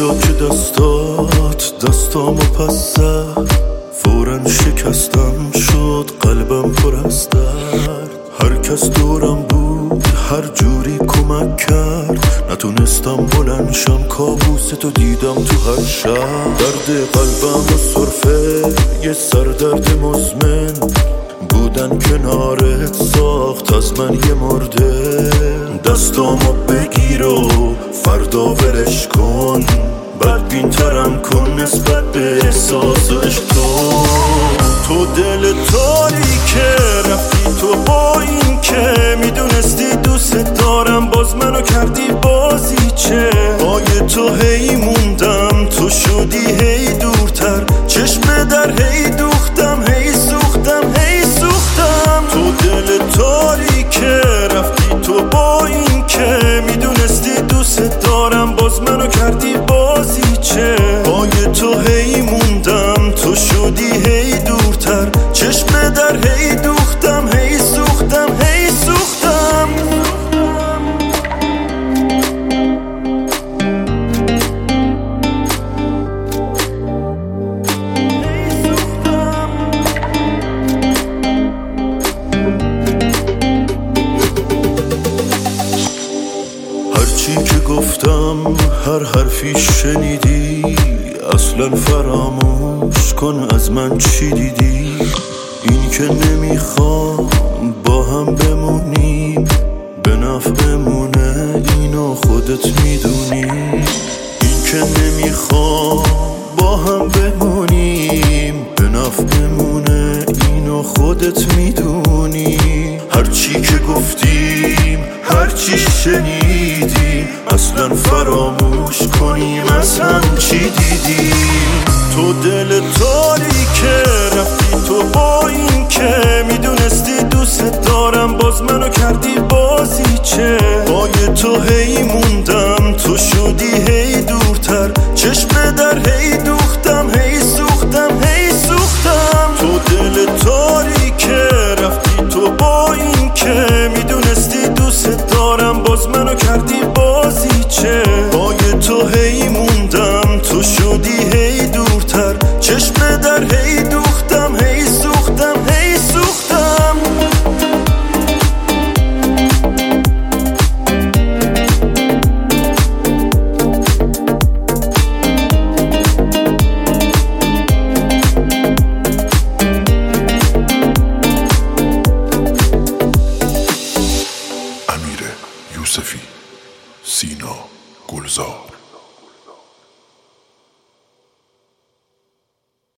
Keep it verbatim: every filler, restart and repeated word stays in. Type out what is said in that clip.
جا که دستات دستامو پس زد، فوراً شکستم شد قلبم پر از درد. هر کس دورم بود هر جوری کمک کرد، نتونستم بلند شم کابوستو دیدم تو هر شب. درد قلبم و صرفه یه سردرد مزمن، بودن کنارت ساخت از من یه مرده. دستامو بگیر و فردا ولش کن، بدبین ترم کن نسبت به احساس عشق. تو تو دل تاریکه رفتی تو با این که میدونستی دوست دارم، باز منو کردی بازیچه. پای تو هی موندم تو شدی هی دورتر، چشم در هی دوختم هی سوختم هی سوختم. تو دل تاریکه رفتی تو با این که میدونستی دوست دارم، باز منو کردی بازیچه. پای تو هی موندم تو شدی هی دورتر، چشم در هی دوختم هی سوختم هی سوختم. هرچی که گفتم هر حرفی شنیدی، اصلا فراموش کن از من چی دیدی. این که نمیخوام با هم بمونیم به نفعمونه، اینو خودت میدونی. این که نمیخوام با هم بمونیم به نفعمونه، اینو خودت میدونی. هرچی که گفتیم هرچی شنیدیم، اصلا فراموش کنیم از هم چی دیدیم. تو دل تاریکه رفتی تو با این که میدونستی دوست دارم، باز منو کردی بازیچه. پای تو هی موندم تو شدی هی دورتر، چشم در هی دوختم هی سوختم هی سوختم. تو دل تاریکه رفتی تو با این که میدونستی دوست دارم، باز منو کردی بازیچه. پای تو هی موندم تو شدی هی دورتر، چشم در هی دوختم هی سوختم هی سوختم. امیر یوسفی، سینا گلزار.